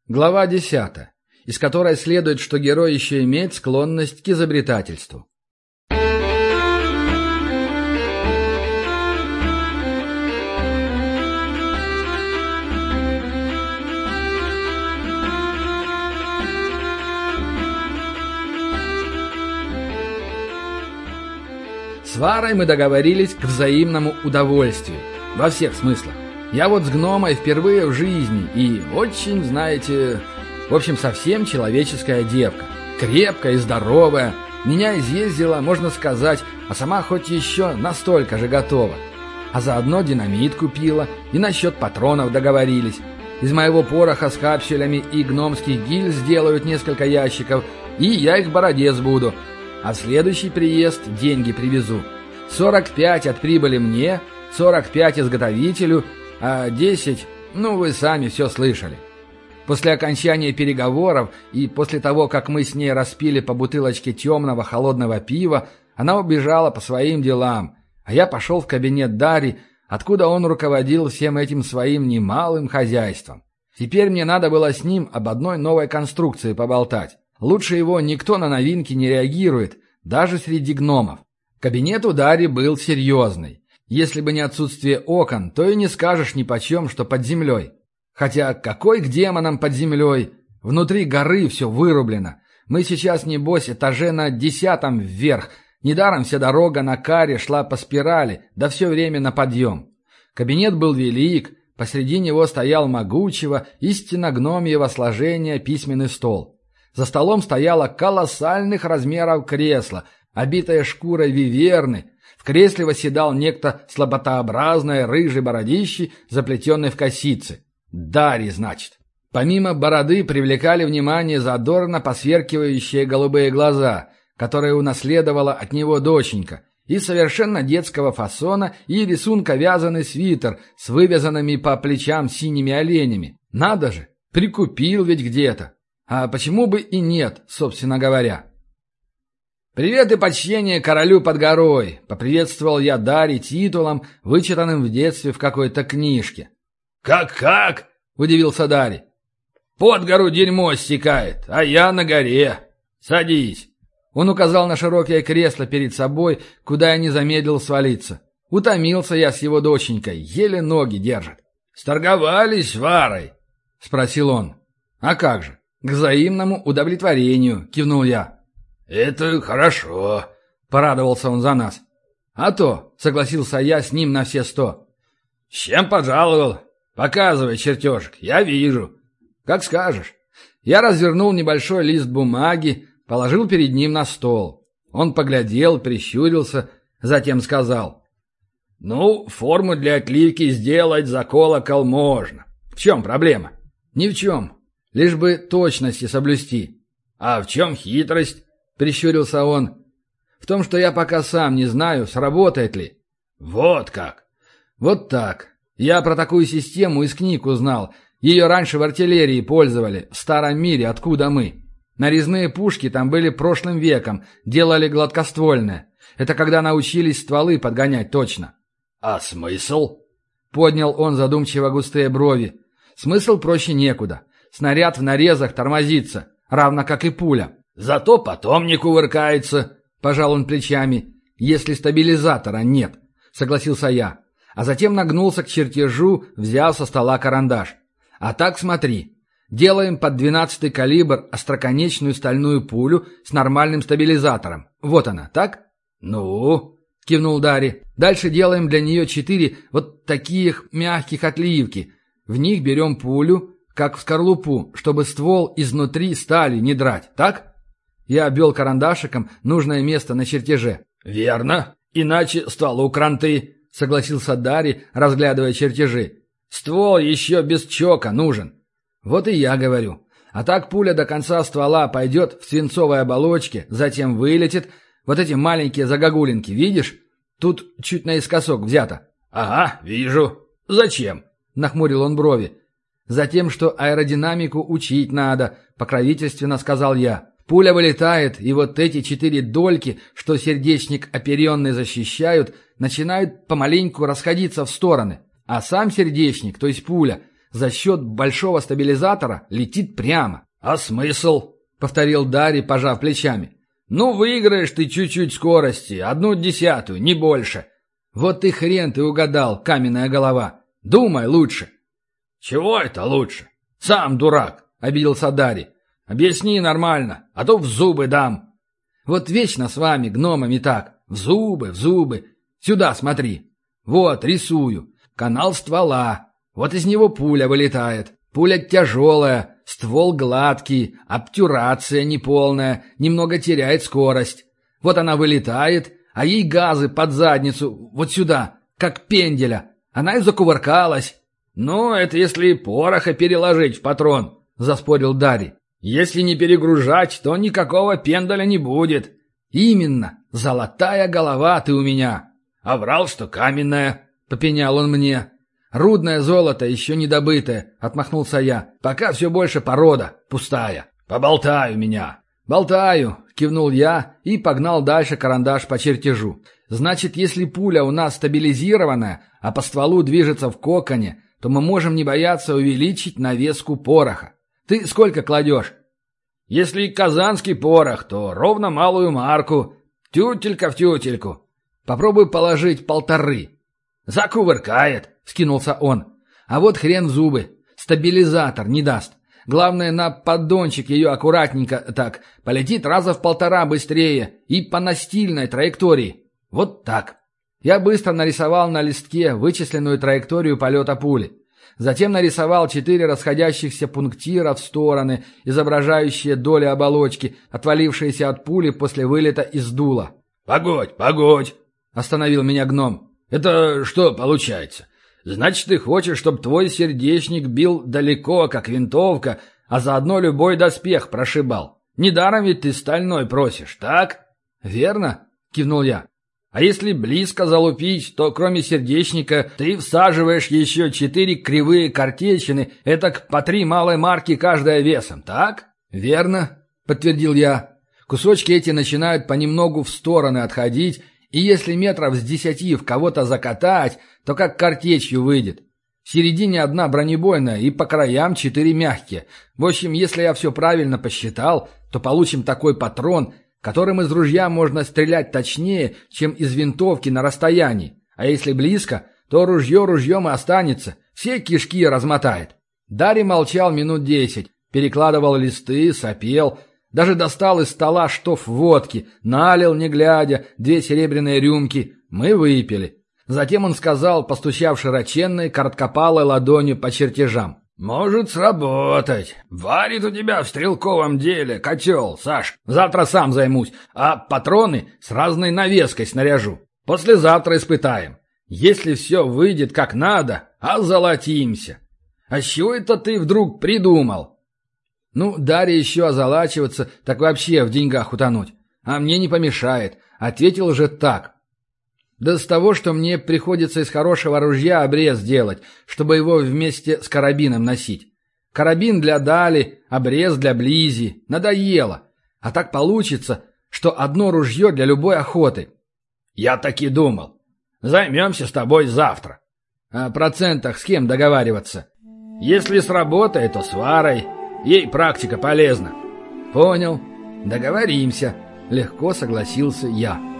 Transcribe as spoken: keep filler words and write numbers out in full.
Глава десятая, из которой следует, что герой еще имеет склонность к изобретательству. С Варой мы договорились к взаимному удовольствию, во всех смыслах. Я вот с гномой впервые в жизни и очень, знаете, в общем, совсем человеческая девка. Крепкая и здоровая, меня изъездила, можно сказать, а сама хоть еще настолько же готова. А заодно динамит купила и насчет патронов договорились. Из моего пороха с капсулями и гномских гильз сделают несколько ящиков, и я их бородец буду. А в следующий приезд деньги привезу. сорок пять от прибыли мне, сорок пять изготовителю, а десять, ну вы сами все слышали. После окончания переговоров и после того, как мы с ней распили по бутылочке темного холодного пива, она убежала по своим делам, а я пошел в кабинет Дарьи, откуда он руководил всем этим своим немалым хозяйством. Теперь мне надо было с ним об одной новой конструкции поболтать. Лучше его никто на новинки не реагирует, даже среди гномов. Кабинет у Дарьи был серьезный. Если бы не отсутствие окон, то и не скажешь нипочем, что под землей. Хотя какой к демонам под землей? Внутри горы все вырублено. Мы сейчас, небось, этаже на десятом вверх. Недаром вся дорога на каре шла по спирали, да все время на подъем. Кабинет был велик, посреди него стоял могучего, истинно гномьего сложения письменный стол. За столом стояло колоссальных размеров кресло, обитое шкурой виверны. В кресле восседал некто слаботообразной рыжей бородищей, заплетенной в косицы. Дарья, значит. Помимо бороды привлекали внимание задорно посверкивающие голубые глаза, которые унаследовала от него доченька, и совершенно детского фасона и рисунка вязаный свитер с вывязанными по плечам синими оленями. Надо же, прикупил ведь где-то. А почему бы и нет, собственно говоря? «Привет и почтение королю под горой!» — поприветствовал я Дарьи титулом, вычитанным в детстве в какой-то книжке. «Как-как?» — удивился Дарья. «Под гору дерьмо стекает, а я на горе. Садись». Он указал на широкое кресло перед собой, куда я не замедлил свалиться. Утомился я с его доченькой, еле ноги держит. «Сторговались с Варой?» — спросил он. «А как же? К взаимному удовлетворению», — кивнул я. «Это хорошо», — порадовался он за нас. «А то», — согласился я с ним на все сто. «С чем пожаловал? Показывай чертежик, я вижу». «Как скажешь». Я развернул небольшой лист бумаги, положил перед ним на стол. Он поглядел, прищурился, затем сказал. «Ну, форму для отливки сделать за колокол можно. В чем проблема?» «Ни в чем. Лишь бы точности соблюсти». «А в чем хитрость?» — прищурился он. «В том, что я пока сам не знаю, сработает ли». «Вот как?» «Вот так. Я про такую систему из книг узнал. Ее раньше в артиллерии пользовали, в старом мире, откуда мы. Нарезные пушки там были прошлым веком, делали гладкоствольные. Это когда научились стволы подгонять точно». «А смысл?» — поднял он задумчиво густые брови. «Смысл проще некуда. Снаряд в нарезах тормозится, равно как и пуля». «Зато потом не кувыркается», — пожал он плечами. «Если стабилизатора нет», — согласился я. А затем нагнулся к чертежу, взял со стола карандаш. «А так смотри. Делаем под двенадцатый калибр остроконечную стальную пулю с нормальным стабилизатором. Вот она, так?» «Ну?» — кивнул Дарья. «Дальше делаем для нее четыре вот таких мягких отливки. В них берем пулю, как в скорлупу, чтобы ствол изнутри стали не драть, так?» Я обвел карандашиком нужное место на чертеже. «Верно. Иначе стволу кранты», — согласился Дарья, разглядывая чертежи. «Ствол еще без чока нужен». «Вот и я говорю. А так пуля до конца ствола пойдет в свинцовой оболочке, затем вылетит. Вот эти маленькие загогулинки, видишь? Тут чуть наискосок взято». «Ага, вижу. Зачем?» — нахмурил он брови. «Затем, что аэродинамику учить надо», — покровительственно сказал я. «Пуля вылетает, и вот эти четыре дольки, что сердечник оперенный защищают, начинают помаленьку расходиться в стороны. А сам сердечник, то есть пуля, за счет большого стабилизатора летит прямо. «А смысл?» — повторил Дарий, пожав плечами. «Ну, выиграешь ты чуть-чуть скорости, одну десятую, не больше». «Вот и хрен ты угадал, каменная голова. Думай лучше». «Чего это лучше? Сам дурак», — обиделся Дарий. «Объясни нормально, а то в зубы дам». «Вот вечно с вами, гномами, так. В зубы, в зубы. Сюда смотри. Вот, рисую. Канал ствола. Вот из него пуля вылетает. Пуля тяжелая, ствол гладкий, обтюрация неполная, немного теряет скорость. Вот она вылетает, а ей газы под задницу, вот сюда, как пенделя. Она и закувыркалась». «Ну, это если пороха переложить в патрон», — заспорил Дарий. «Если не перегружать, то никакого пендаля не будет». «Именно. Золотая голова ты у меня». «А врал, что каменная», — попенял он мне. «Рудное золото, еще не добытое», — отмахнулся я. «Пока все больше порода, пустая». «Поболтай у меня». «Болтаю», — кивнул я и погнал дальше карандаш по чертежу. «Значит, если пуля у нас стабилизированная, а по стволу движется в коконе, то мы можем не бояться увеличить навеску пороха. Ты сколько кладешь?» «Если казанский порох, то ровно малую марку. Тютелька в тютельку». «Попробуй положить полторы». «Закувыркает», — скинулся он. «А вот хрен в зубы. Стабилизатор не даст. Главное, на поддончик ее аккуратненько так. Полетит раза в полтора быстрее и по настильной траектории. Вот так». Я быстро нарисовал на листке вычисленную траекторию полета пули. Затем нарисовал четыре расходящихся пунктира в стороны, изображающие доли оболочки, отвалившиеся от пули после вылета из дула. «Погодь, погодь!» — остановил меня гном. «Это что получается? Значит, ты хочешь, чтобы твой сердечник бил далеко, как винтовка, а заодно любой доспех прошибал? Недаром ведь ты стальной просишь, так?» «Верно?» — кивнул я. «А если близко залупить, то кроме сердечника ты всаживаешь еще четыре кривые картечины, этак по три малой марки каждая весом, так?» «Верно», — подтвердил я. «Кусочки эти начинают понемногу в стороны отходить, и если метров с десяти в кого-то закатать, то как картечью выйдет. В середине одна бронебойная и по краям четыре мягкие. В общем, если я все правильно посчитал, то получим такой патрон, которым из ружья можно стрелять точнее, чем из винтовки на расстоянии. А если близко, то ружье ружьем и останется, все кишки размотает». Дарий молчал минут десять, перекладывал листы, сопел, даже достал из стола штоф водки, налил, не глядя, две серебряные рюмки. Мы выпили. Затем он сказал, постучав широченной, короткопалой ладонью по чертежам: «Может сработать. Варит у тебя в стрелковом деле котел, Саш. Завтра сам займусь, а патроны с разной навеской снаряжу. Послезавтра испытаем. Если все выйдет как надо, озолотимся. А с чего это ты вдруг придумал?» «Ну, Дарья еще озолачиваться, так вообще в деньгах утонуть. А мне не помешает», — ответил же так. «Да с того, что мне приходится из хорошего ружья обрез делать, чтобы его вместе с карабином носить. Карабин для дали, обрез для близи. Надоело. А так получится, что одно ружье для любой охоты». «Я так и думал. Займемся с тобой завтра». «О процентах с кем договариваться?» «Если сработает, то с Варой. Ей практика полезна». «Понял. Договоримся», — легко согласился я.